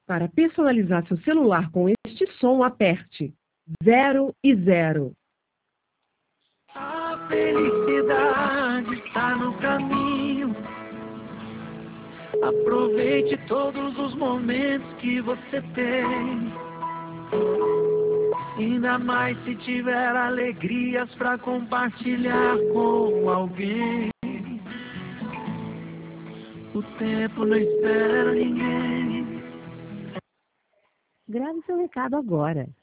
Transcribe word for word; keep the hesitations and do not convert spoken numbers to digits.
Para personalizar seu celular com este som, aperte zero e zero. A felicidade está no caminho. Aproveite todos os momentos que você tem. Ainda mais se tiver alegrias para compartilhar com alguém. O tempo não espera ninguém. Grave seu recado agora.